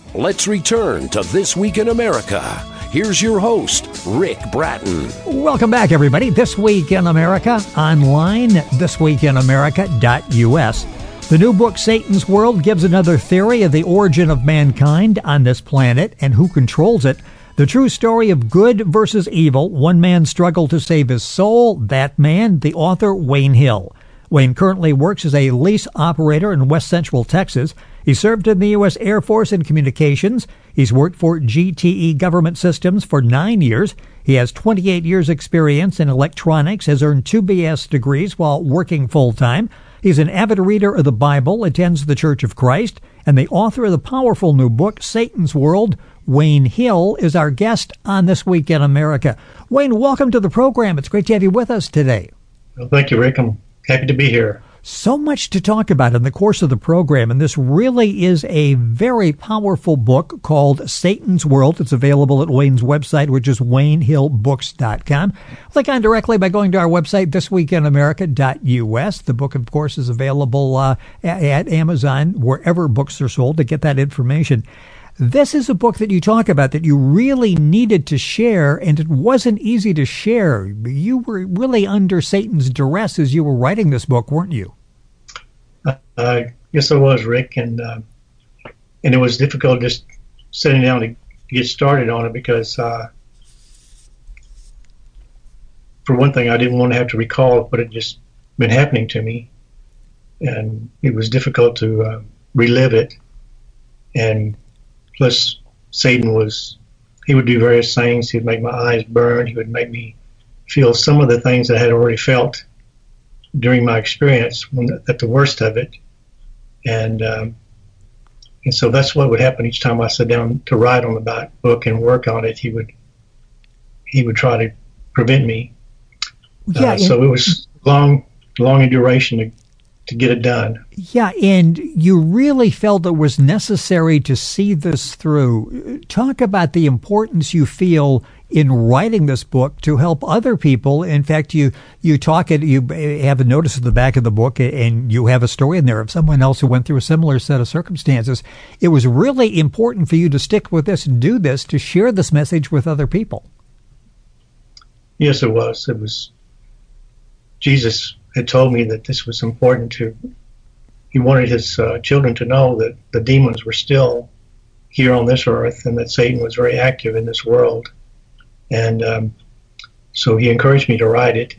Let's return to This Week in America. Here's your host, Rick Bratton. Welcome back, everybody. This Week in America, online, thisweekinamerica.us. The new book, Satan's World, gives another theory of the origin of mankind on this planet and who controls it. The true story of good versus evil, one man's struggle to save his soul, that man, the author, Wayne Hill. Wayne currently works as a lease operator in West Central Texas. He served in the U.S. Air Force in communications. He's worked for GTE Government Systems for 9 years. He has 28 years' experience in electronics, has earned 2 BS degrees while working full-time. He's an avid reader of the Bible, attends the Church of Christ, and the author of the powerful new book, Satan's World. Wayne Hill is our guest on This Week in America. Wayne, welcome to the program. It's great to have you with us today. Well, thank you, Rick. I'm happy to be here. So much to talk about in the course of the program, and this really is a very powerful book called Satan's World. It's available at Wayne's website, which is WayneHillBooks.com. Click on directly by going to our website, thisweekinamerica.us. The book, of course, is available at Amazon, wherever books are sold, to get that information. This is a book that you talk about that you really needed to share, and it wasn't easy to share. You were really under Satan's duress as you were writing this book, weren't you? Yes, I was, Rick, and it was difficult just sitting down to get started on it because, for one thing, I didn't want to have to recall what had just been happening to me, and it was difficult to relive it, and plus, Satan he would do various things. He would make my eyes burn. He would make me feel some of the things that I had already felt during my experience at the worst of it. And so that's what would happen each time I sat down to write on the book and work on it. He would try to prevent me. So it was long in duration to get it done. Yeah, and you really felt it was necessary to see this through. Talk about the importance you feel in writing this book to help other people. In fact, you have a notice at the back of the book, and you have a story in there of someone else who went through a similar set of circumstances. It was really important for you to stick with this and do this, to share this message with other people. Yes, it was. Jesus had told me that this was important he wanted his children to know that the demons were still here on this earth and that Satan was very active in this world. And so he encouraged me to write it,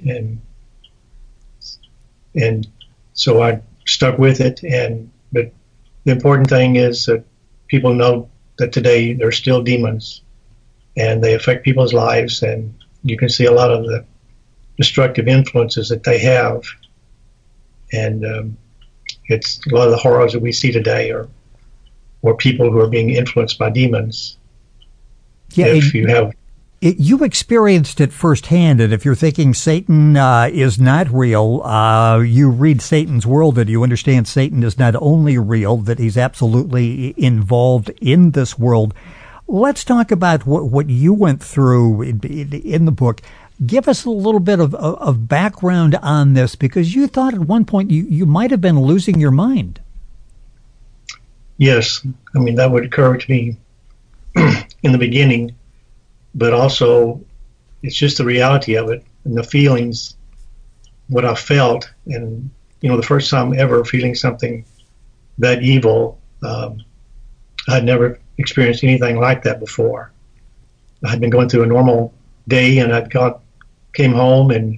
and so I stuck with it. But the important thing is that people know that today there are still demons, and they affect people's lives, and you can see a lot of the destructive influences that they have, and it's a lot of the horrors that we see today are people who are being influenced by demons. Yeah, you experienced it firsthand, and if you're thinking Satan is not real, you read Satan's World and you understand Satan is not only real, that he's absolutely involved in this world. Let's talk about what you went through in the book. Give us a little bit of background on this, because you thought at one point you might have been losing your mind. Yes, I mean, that would occur to me in the beginning, but also it's just the reality of it and the feelings, what I felt. And, the first time ever feeling something that evil, I'd never experienced anything like that before. I had been going through a normal day, and came home, and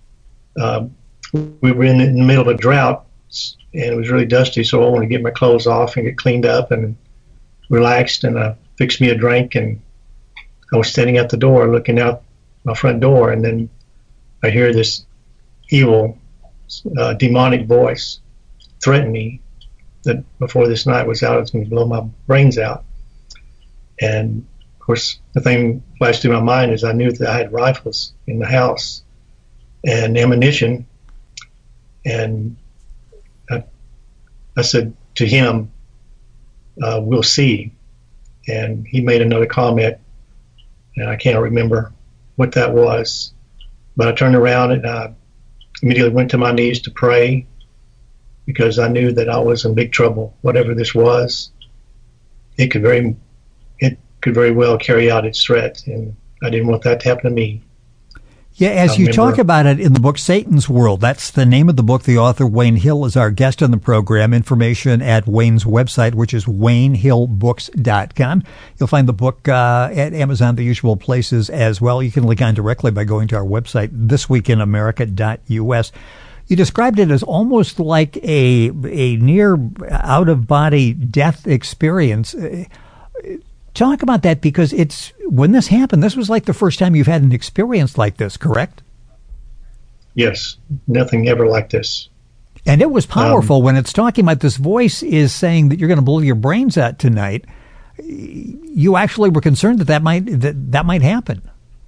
we were in the middle of a drought, and it was really dusty, so I wanted to get my clothes off and get cleaned up and relaxed, and I fixed me a drink, and I was standing at the door looking out my front door, and then I hear this evil, demonic voice threaten me that before this night was out, it's going to blow my brains out. And of course, the thing flashed through my mind is I knew that I had rifles in the house and ammunition, and I said to him, "We'll see." And he made another comment, and I can't remember what that was, but I turned around and I immediately went to my knees to pray, because I knew that I was in big trouble, whatever this was. it could very well carry out its threat, and I didn't want that to happen to me. Yeah, as you talk about it in the book Satan's World, that's the name of the book. The author, Wayne Hill, is our guest on the program. Information at Wayne's website, which is WayneHillBooks.com. You'll find the book at Amazon, the usual places as well. You can link on directly by going to our website, thisweekinamerica.us. You described it as almost like a near out-of-body death experience. Talk about that, because when this happened, this was like the first time you've had an experience like this, correct? Yes, nothing ever like this. And it was powerful when it's talking about this voice is saying that you're going to blow your brains out tonight. You actually were concerned that might happen.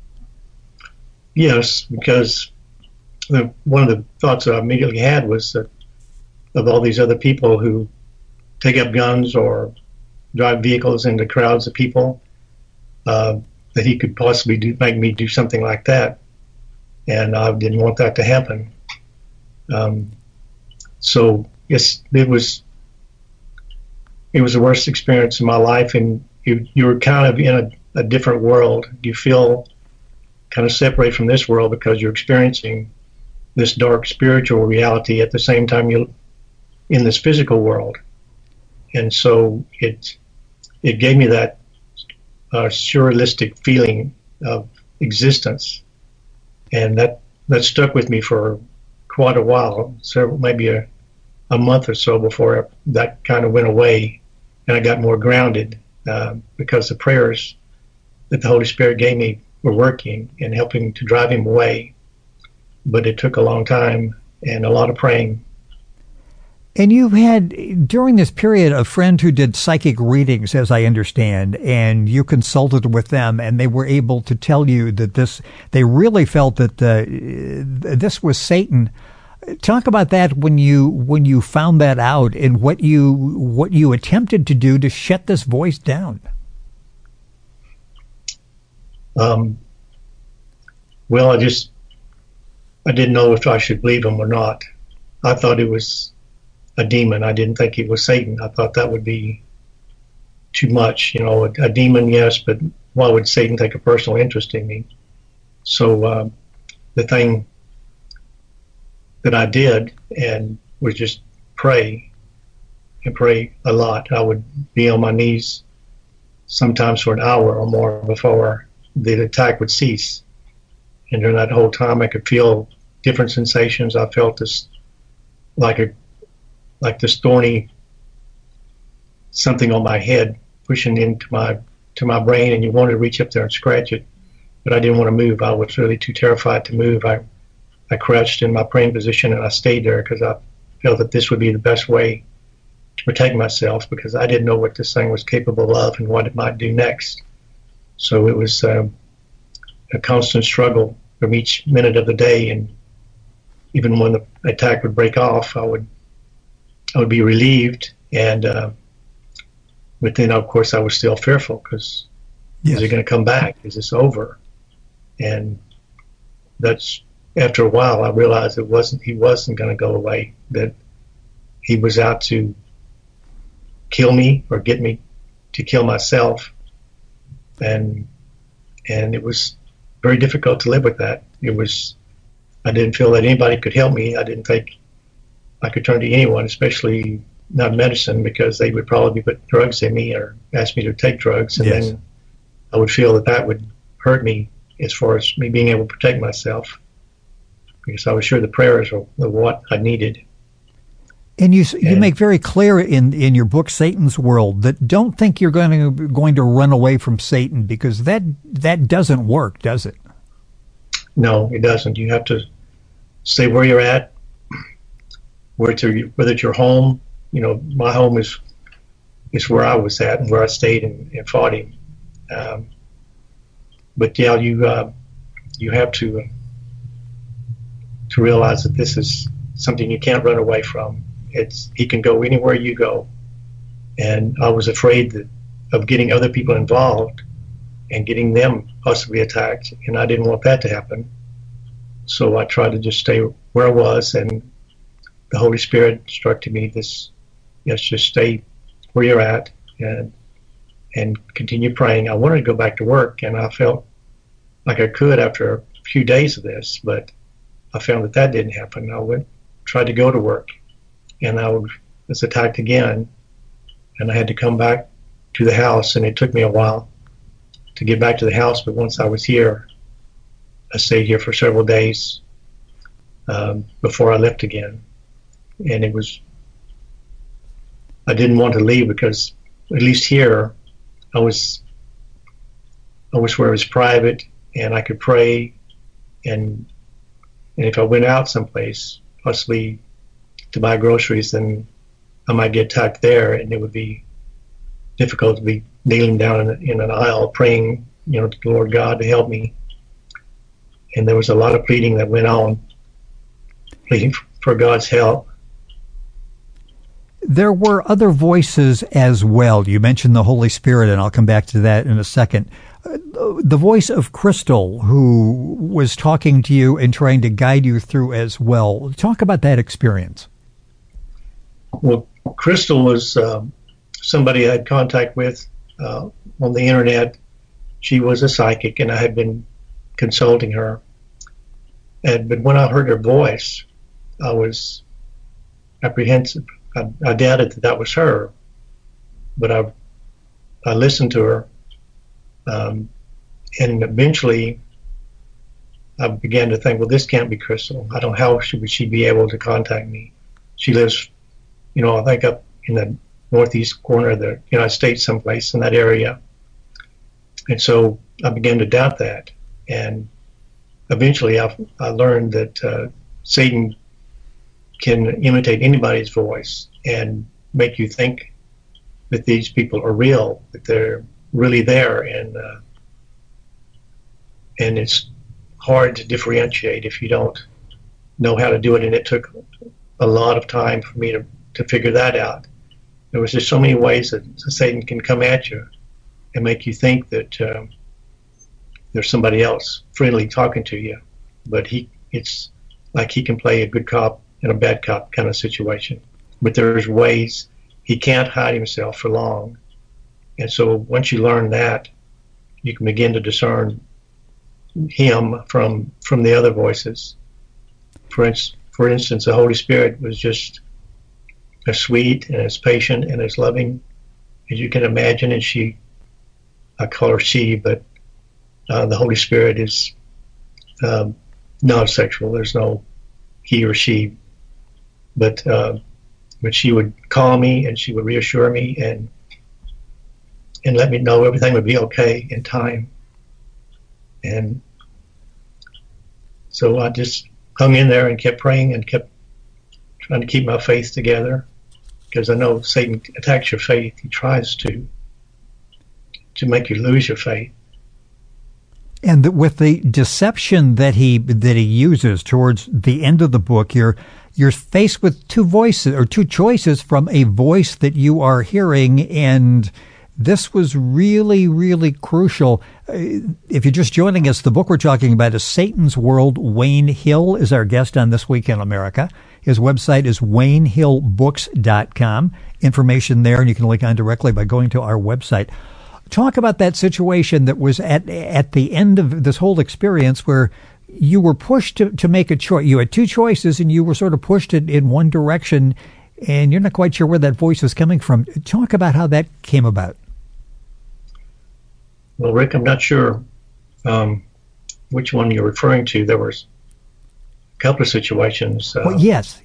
Yes, because one of the thoughts that I immediately had was that of all these other people who take up guns or drive vehicles into crowds of people, that he could possibly make me do something like that, and I didn't want that to happen. So yes, it was the worst experience in my life, and you were kind of in a different world. You feel kind of separate from this world because you're experiencing this dark spiritual reality at the same time you're in this physical world, and so it gave me that surrealistic feeling of existence, and that stuck with me for quite a while, maybe a month or so before that kind of went away, and I got more grounded because the prayers that the Holy Spirit gave me were working and helping to drive him away. But it took a long time and a lot of praying. And you had, during this period, a friend who did psychic readings, as I understand, and you consulted with them, and they were able to tell you that they really felt that this was Satan. Talk about that when you found that out, and what you attempted to do to shut this voice down. Well, I didn't know if I should believe him or not. I thought it was a demon. I didn't think it was Satan. I thought that would be too much. A demon, yes, but why would Satan take a personal interest in me? So the thing that I did and was just pray a lot. I would be on my knees sometimes for an hour or more before the attack would cease. And during that whole time, I could feel different sensations. I felt this like this thorny something on my head pushing into my brain, and you wanted to reach up there and scratch it, but I didn't want to move. I was really too terrified to move. I crouched in my praying position, and I stayed there because I felt that this would be the best way to protect myself, because I didn't know what this thing was capable of and what it might do next. So it was a constant struggle from each minute of the day, and even when the attack would break off, I would be relieved, and but then of course I was still fearful, because is it going to come back? Is this over? And that's, after a while, I realized he wasn't going to go away, that he was out to kill me or get me to kill myself, and it was very difficult to live with that. I didn't feel that anybody could help me. I didn't think I could turn to anyone, especially not medicine, because they would probably put drugs in me or ask me to take drugs, and then I would feel that would hurt me as far as me being able to protect myself, because I was sure the prayers were what I needed. And you make very clear in your book, Satan's World, that don't think you're going to run away from Satan, because that doesn't work, does it? No, it doesn't. You have to stay where you're at, whether it's your home. My home is where I was at and where I stayed and fought him. But yeah, you have to realize that this is something you can't run away from. He can go anywhere you go, and I was afraid of getting other people involved and getting them possibly attacked, and I didn't want that to happen. So I tried to just stay where I was, and the Holy Spirit instructed me just stay where you're at, and and continue praying. I wanted to go back to work, and I felt like I could after a few days of this, but I found that didn't happen. I tried to go to work, and I was attacked again, and I had to come back to the house, and it took me a while to get back to the house, but once I was here, I stayed here for several days before I left again. And I didn't want to leave because at least here I was where it was private and I could pray, and if I went out someplace, possibly to buy groceries, then I might get attacked there, and it would be difficult to be kneeling down in an aisle praying, to the Lord God to help me. And there was a lot of pleading that went on, pleading for God's help. There were other voices as well. You mentioned the Holy Spirit, and I'll come back to that in a second. The voice of Crystal, who was talking to you and trying to guide you through as well. Talk about that experience. Well, Crystal was somebody I had contact with on the internet. She was a psychic, and I had been consulting her. But when I heard her voice, I was apprehensive. I doubted that was her, but I listened to her, and eventually I began to think, well, this can't be Crystal. How should she be able to contact me? She lives, I think up in the northeast corner of the United States, someplace in that area. And so I began to doubt that, and eventually I learned that Satan can imitate anybody's voice and make you think that these people are real, that they're really there, and it's hard to differentiate if you don't know how to do it. And it took a lot of time for me to figure that out. There was just so many ways that Satan can come at you and make you think that there's somebody else friendly talking to you, but it's like he can play a good cop and a bad cop kind of situation. But there's ways he can't hide himself for long. And so once you learn that, you can begin to discern him from the other voices. For instance, the Holy Spirit was just as sweet and as patient and as loving as you can imagine. And I call her she, but the Holy Spirit is non-sexual. There's no he or she. But she would call me, and she would reassure me and let me know everything would be okay in time. And so I just hung in there and kept praying and kept trying to keep my faith together, because I know Satan attacks your faith. He tries to make you lose your faith. And with the deception that he uses towards the end of the book, you're faced with two voices or two choices from a voice that you are hearing, and this was really, really crucial. If you're just joining us, the book we're talking about is Satan's World. Wayne Hill is our guest on This Week in America. His website is WayneHillBooks.com. Information there, and you can link on directly by going to our website. Talk about that situation that was at the end of this whole experience where you were pushed to make a choice. You had two choices, and you were sort of pushed in one direction, and you're not quite sure where that voice was coming from. Talk about how that came about. Well, Rick, I'm not sure which one you're referring to. There was a couple of situations. Well, yes.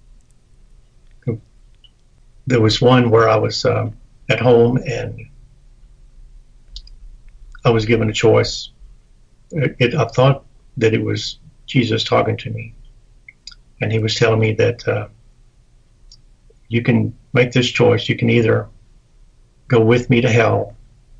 There was one where I was at home, and I was given a choice. I thought that it was Jesus talking to me, and he was telling me that you can make this choice. You can either go with me to hell,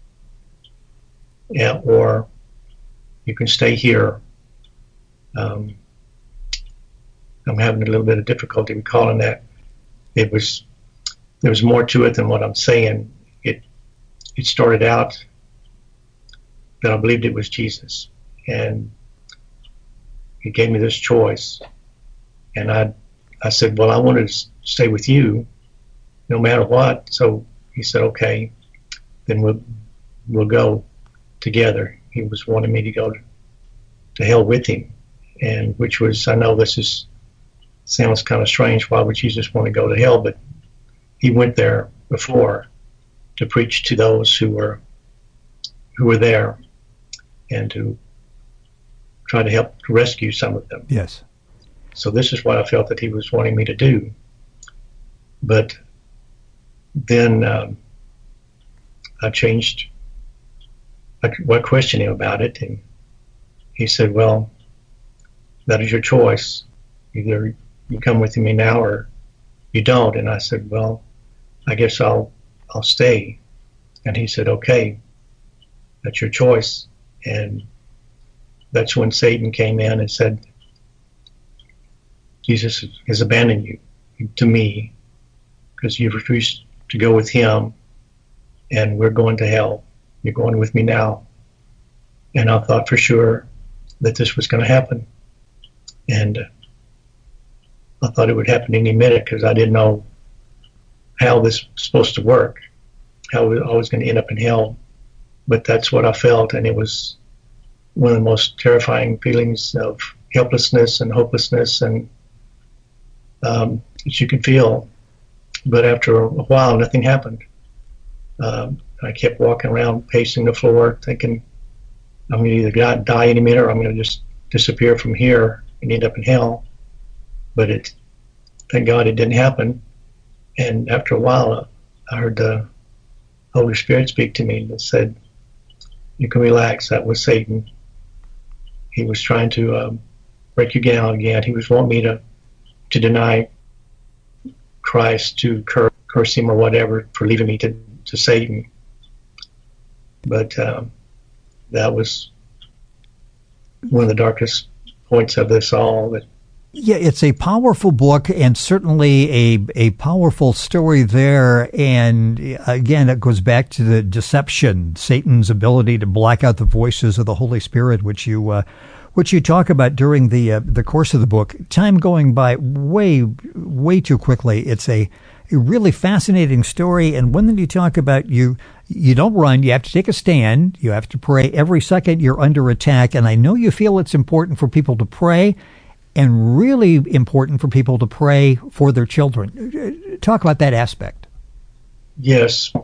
or you can stay here. I'm having a little bit of difficulty recalling that. There was more to it than what I'm saying. It started out that I believed it was Jesus, and he gave me this choice, and I said, well, I wanted to stay with you no matter what. So he said, okay. then we'll go together. He was wanting me to go to hell with him, and which was, I know sounds kind of strange. Why would Jesus want to go to hell? But he went there before to preach to those who were there, and to try to help to rescue some of them. Yes. So this is what I felt that he was wanting me to do. But then I changed. I questioned him about it, and he said, "Well, that is your choice. Either you come with me now or you don't." And I said, "Well, I guess I'll stay." And he said, "Okay, that's your choice." And that's when Satan came in and said, "Jesus has abandoned you to me because you refused to go with him, and we're going to hell. You're going with me now." And I thought for sure that this was going to happen. And I thought it would happen any minute because I didn't know how this was supposed to work, how I was going to end up in hell. But that's what I felt, and it was one of the most terrifying feelings of helplessness and hopelessness, and that you can feel. But after a while, nothing happened. I kept walking around, pacing the floor, thinking I'm going to either die any minute or I'm going to just disappear from here and end up in hell. But thank God it didn't happen. And after a while, I heard the Holy Spirit speak to me and said, "You can relax. That was Satan. He was trying to break you down again. He was wanting me to deny Christ, to curse him or whatever for leaving me to Satan." But that was one of the darkest points of this all. That Yeah, it's a powerful book, and certainly a powerful story there. And again, it goes back to the deception, Satan's ability to black out the voices of the Holy Spirit, which you talk about during the course of the book. Time going by way too quickly. It's a really fascinating story, and one that you talk about, you don't run, you have to take a stand, you have to pray every second you're under attack, and I know you feel it's important for people to pray, and really important for people to pray for their children. Talk about that aspect. Yes.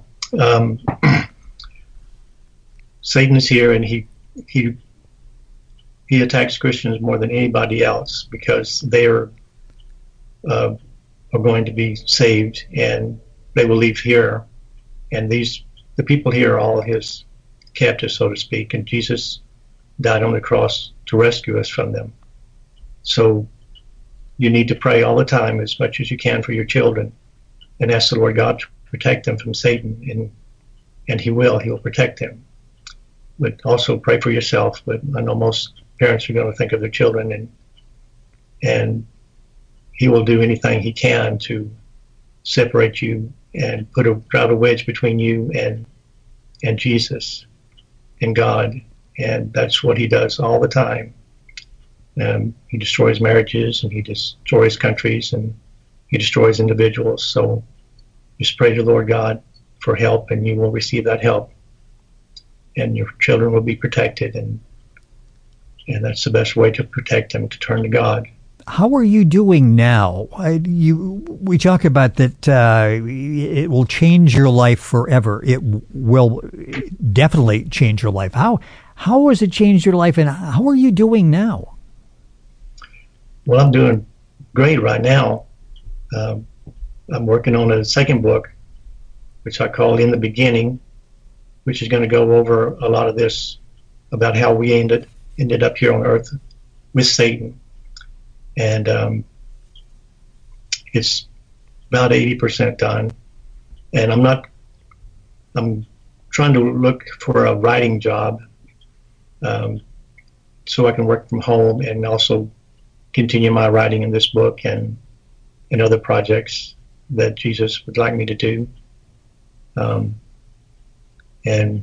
Satan is here, and he attacks Christians more than anybody else because they are going to be saved, and they will leave here. And the people here are all his captives, so to speak, and Jesus died on the cross to rescue us from them. So you need to pray all the time as much as you can for your children and ask the Lord God to protect them from Satan, and he will protect them. But also pray for yourself. But I know most parents are going to think of their children, and he will do anything he can to separate you and drive a wedge between you and Jesus and God. And that's what he does all the time. He destroys marriages, and he destroys countries, and he destroys individuals. So just pray to the Lord God for help, and you will receive that help, and your children will be protected, and that's the best way to protect them, to turn to God. How are you doing now? We talk about that it will change your life forever. It will definitely change your life. How has it changed your life, and how are you doing now? Well, I'm doing great right now. I'm working on a second book, which I call In the Beginning, which is going to go over a lot of this about how we ended up here on earth with Satan. And it's about 80% done. And I'm trying to look for a writing job so I can work from home and also continue my writing in this book and other projects that Jesus would like me to do. And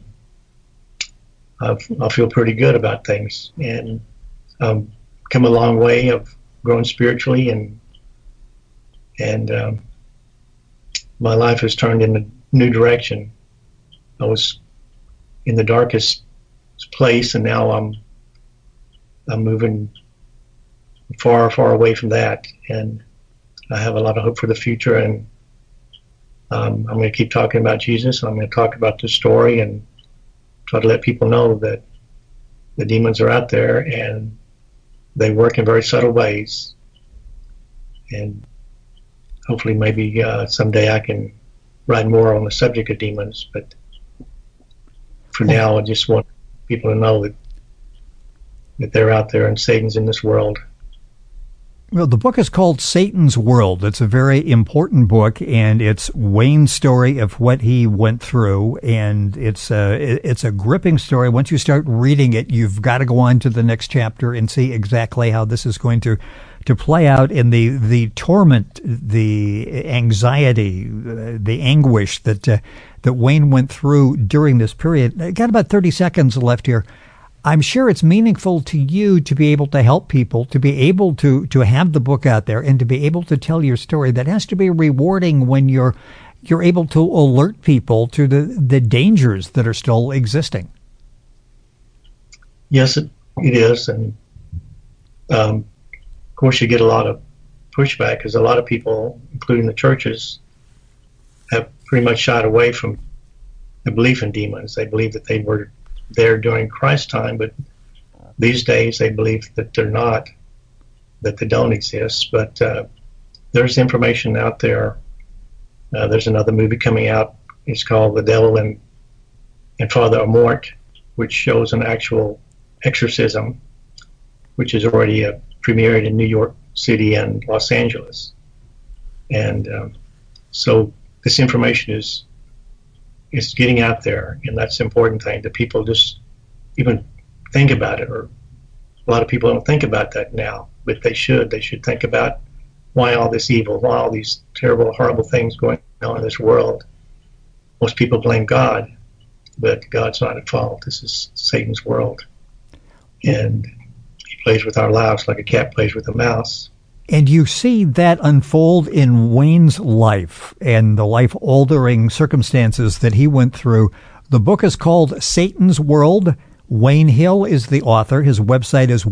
I feel pretty good about things, and come a long way of growing spiritually, and my life has turned in a new direction. I was in the darkest place, and now I'm moving far, far away from that, and I have a lot of hope for the future. And I'm going to keep talking about Jesus. I'm going to talk about this story and try to let people know that the demons are out there and they work in very subtle ways. And hopefully, maybe someday I can write more on the subject of demons. But for now, I just want people to know that they're out there and Satan's in this world. Well, the book is called Satan's World. It's a very important book, and it's Wayne's story of what he went through, and it's a gripping story. Once you start reading it, you've got to go on to the next chapter and see exactly how this is going to play out in the torment, the anxiety, the anguish that Wayne went through during this period. I got about 30 seconds left here. I'm sure it's meaningful to you to be able to help people, to be able to have the book out there and to be able to tell your story. That has to be rewarding when you're able to alert people to the dangers that are still existing. Yes, it is. And of course, you get a lot of pushback because a lot of people, including the churches, have pretty much shied away from the belief in demons. They believe that they were there during Christ's time, but these days they believe that they're not, that they don't exist. But there's information out there. There's another movie coming out. It's called The Devil and Father Amort, which shows an actual exorcism, which is already premiered in New York City and Los Angeles. And so this information is getting out there, and that's the important thing, that people just even think about it. Or a lot of people don't think about that now, but they should. They should think about why all this evil, why all these terrible, horrible things going on in this world. Most people blame God, but God's not at fault. This is Satan's world, and he plays with our lives like a cat plays with a mouse. And you see that unfold in Wayne's life and the life-altering circumstances that he went through. The book is called Satan's World. Wayne Hill is the author. His website is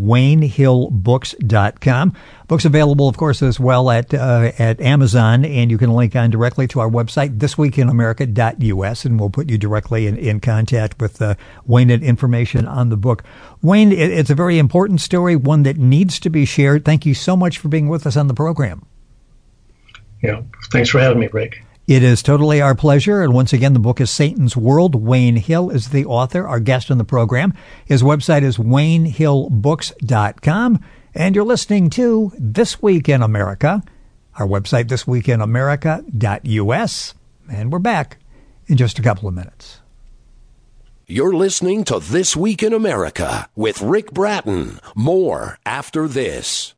WayneHillBooks.com. Book's available, of course, as well at Amazon, and you can link on directly to our website, thisweekinamerica.us, and we'll put you directly in contact with Wayne and information on the book. Wayne, it's a very important story, one that needs to be shared. Thank you so much for being with us on the program. Yeah, thanks for having me, Rick. It is totally our pleasure. And once again, the book is Satan's World. Wayne Hill is the author, our guest on the program. His website is WayneHillBooks.com. And you're listening to This Week in America, our website, thisweekinamerica.us. And we're back in just a couple of minutes. You're listening to This Week in America with Rick Bratton. More after this.